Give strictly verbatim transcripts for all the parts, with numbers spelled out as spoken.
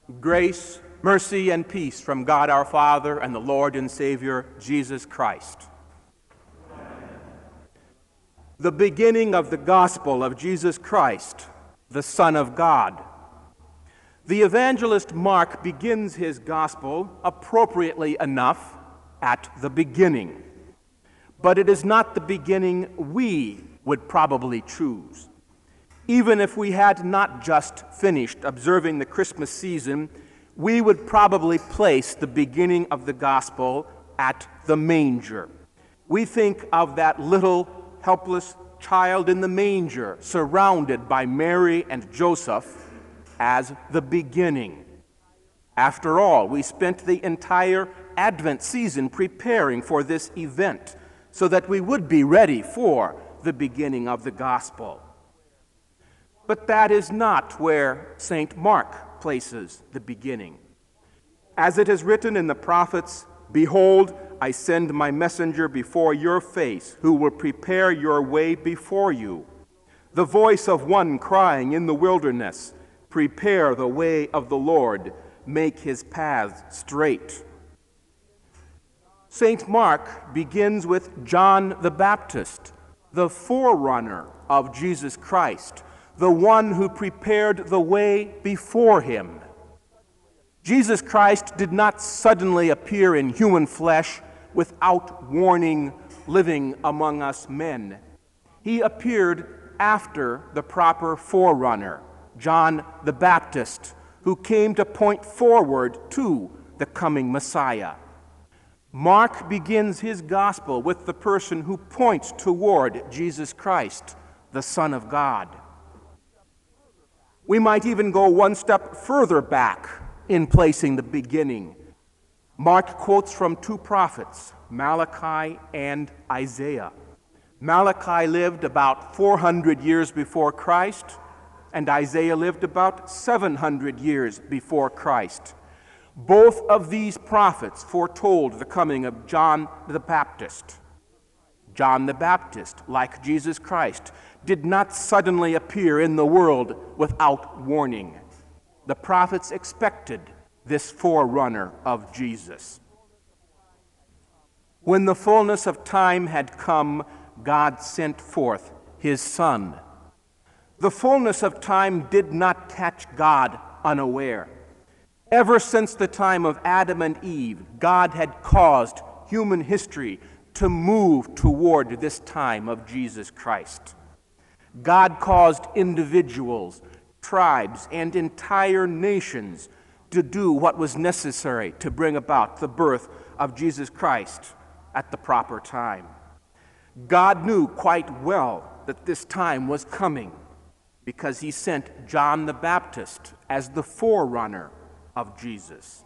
Grace, mercy, and peace from God our Father and the Lord and Savior, Jesus Christ. The beginning of the gospel of Jesus Christ, the Son of God. The evangelist Mark begins his gospel appropriately enough at the beginning. But it is not the beginning we would probably choose. Even if we had not just finished observing the Christmas season, we would probably place the beginning of the gospel at the manger. We think of that little helpless child in the manger surrounded by Mary and Joseph as the beginning. After all, we spent the entire Advent season preparing for this event so that we would be ready for the beginning of the gospel. But that is not where Saint Mark places the beginning. As it is written in the prophets, "Behold, I send my messenger before your face, who will prepare your way before you. The voice of one crying in the wilderness, prepare the way of the Lord, make his paths straight." Saint Mark begins with John the Baptist, the forerunner of Jesus Christ, the one who prepared the way before him. Jesus Christ did not suddenly appear in human flesh without warning, living among us men. He appeared after the proper forerunner, John the Baptist, who came to point forward to the coming Messiah. Mark begins his gospel with the person who points toward Jesus Christ, the Son of God. We might even go one step further back in placing the beginning. Mark quotes from two prophets, Malachi and Isaiah. Malachi lived about four hundred years before Christ, and Isaiah lived about seven hundred years before Christ. Both of these prophets foretold the coming of John the Baptist. John the Baptist, like Jesus Christ, did not suddenly appear in the world without warning. The prophets expected this forerunner of Jesus. When the fullness of time had come, God sent forth his Son. The fullness of time did not catch God unaware. Ever since the time of Adam and Eve, God had caused human history to move toward this time of Jesus Christ. God caused individuals, tribes, and entire nations to do what was necessary to bring about the birth of Jesus Christ at the proper time. God knew quite well that this time was coming because he sent John the Baptist as the forerunner of Jesus.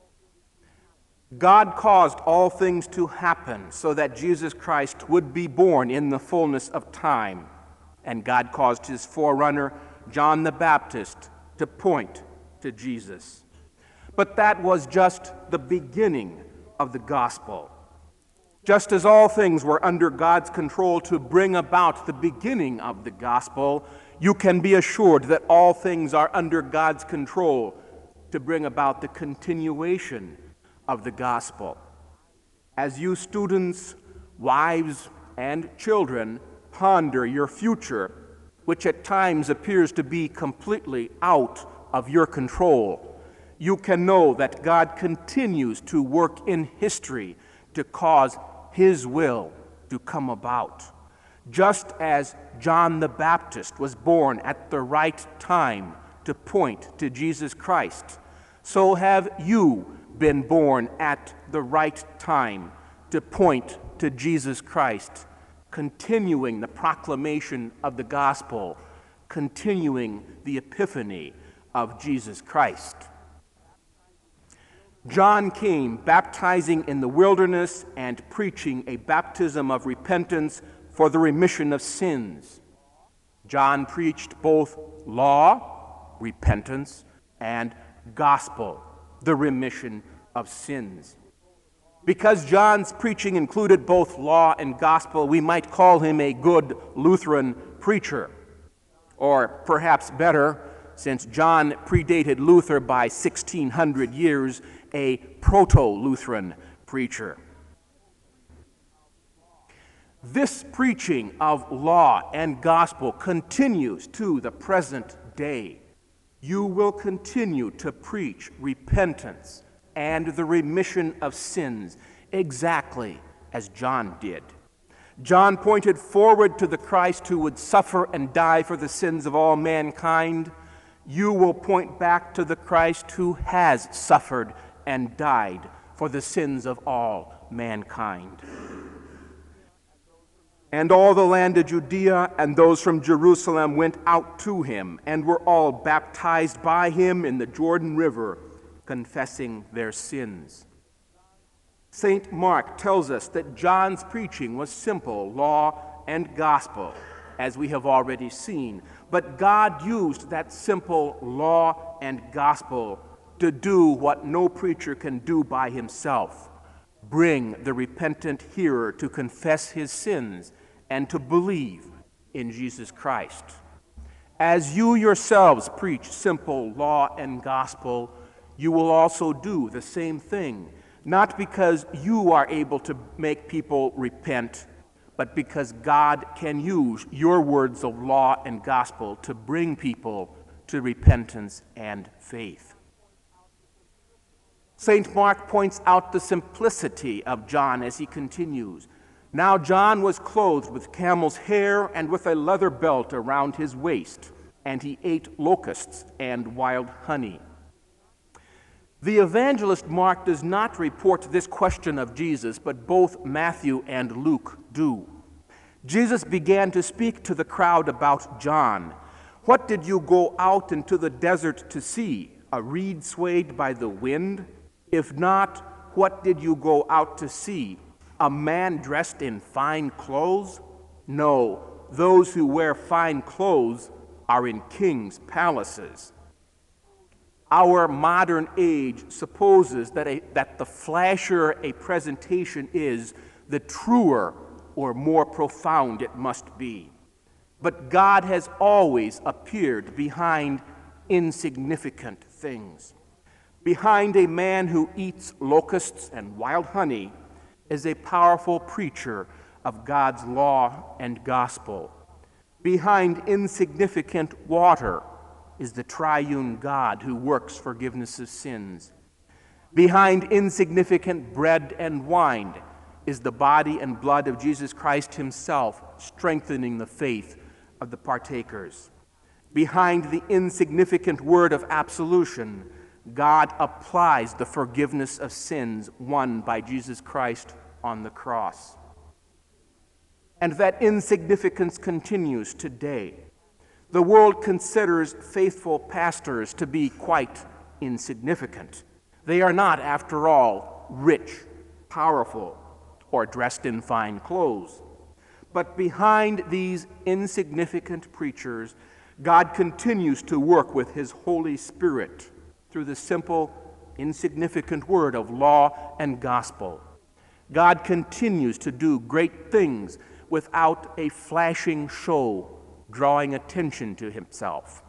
God caused all things to happen so that Jesus Christ would be born in the fullness of time, and God caused his forerunner, John the Baptist, to point to Jesus. But that was just the beginning of the gospel. Just as all things were under God's control to bring about the beginning of the gospel, you can be assured that all things are under God's control to bring about the continuation of the gospel. As you students, wives, and children ponder your future, which at times appears to be completely out of your control, you can know that God continues to work in history to cause his will to come about. Just as John the Baptist was born at the right time to point to Jesus Christ, so have you been born at the right time to point to Jesus Christ, continuing the proclamation of the gospel, continuing the epiphany of Jesus Christ. John came baptizing in the wilderness and preaching a baptism of repentance for the remission of sins. John preached both law, repentance, and gospel, the remission of sins. Because John's preaching included both law and gospel, we might call him a good Lutheran preacher. Or perhaps better, since John predated Luther by sixteen hundred years, a proto-Lutheran preacher. This preaching of law and gospel continues to the present day. You will continue to preach repentance and the remission of sins exactly as John did. John pointed forward to the Christ who would suffer and die for the sins of all mankind. You will point back to the Christ who has suffered and died for the sins of all mankind. And all the land of Judea and those from Jerusalem went out to him and were all baptized by him in the Jordan River, confessing their sins. Saint Mark tells us that John's preaching was simple, law and gospel, as we have already seen. But God used that simple law and gospel to do what no preacher can do by himself: bring the repentant hearer to confess his sins and to believe in Jesus Christ. As you yourselves preach simple law and gospel, you will also do the same thing, not because you are able to make people repent, but because God can use your words of law and gospel to bring people to repentance and faith. Saint Mark points out the simplicity of John as he continues. Now John was clothed with camel's hair and with a leather belt around his waist, and he ate locusts and wild honey. The evangelist Mark does not report this question of Jesus, but both Matthew and Luke do. Jesus began to speak to the crowd about John. What did you go out into the desert to see? A reed swayed by the wind? If not, what did you go out to see? A man dressed in fine clothes? No, those who wear fine clothes are in kings' palaces. Our modern age supposes that, a, that the flashier a presentation is, the truer or more profound it must be. But God has always appeared behind insignificant things. Behind a man who eats locusts and wild honey is a powerful preacher of God's law and gospel. Behind insignificant water is the triune God who works forgiveness of sins. Behind insignificant bread and wine is the body and blood of Jesus Christ himself, strengthening the faith of the partakers. Behind the insignificant word of absolution, God applies the forgiveness of sins won by Jesus Christ on the cross. And that insignificance continues today. The world considers faithful pastors to be quite insignificant. They are not, after all, rich, powerful, or dressed in fine clothes. But behind these insignificant preachers, God continues to work with his Holy Spirit through the simple, insignificant word of law and gospel. God continues to do great things without a flashing show drawing attention to himself.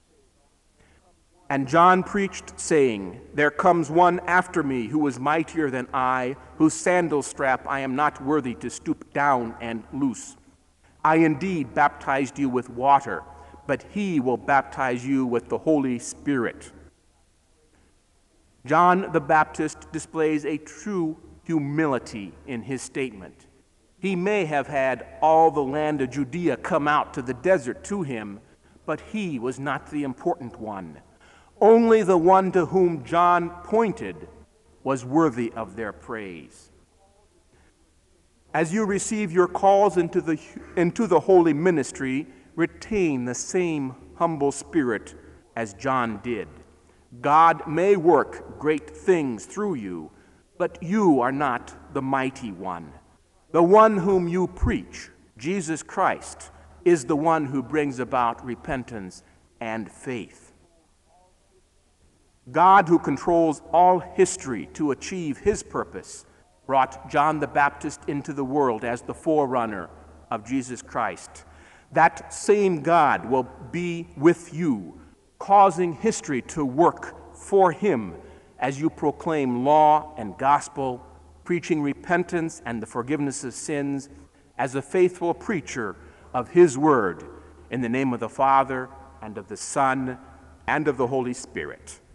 And John preached, saying, "There comes one after me who is mightier than I, whose sandal strap I am not worthy to stoop down and loose. I indeed baptized you with water, but he will baptize you with the Holy Spirit." John the Baptist displays a true humility in his statement. He may have had all the land of Judea come out to the desert to him, but he was not the important one. Only the one to whom John pointed was worthy of their praise. As you receive your calls into the, into the holy ministry, retain the same humble spirit as John did. God may work great things through you, but you are not the mighty one. The one whom you preach, Jesus Christ, is the one who brings about repentance and faith. God, who controls all history to achieve his purpose, brought John the Baptist into the world as the forerunner of Jesus Christ. That same God will be with you, causing history to work for him as you proclaim law and gospel, preaching repentance and the forgiveness of sins as a faithful preacher of his word, in the name of the Father, and of the Son, and of the Holy Spirit.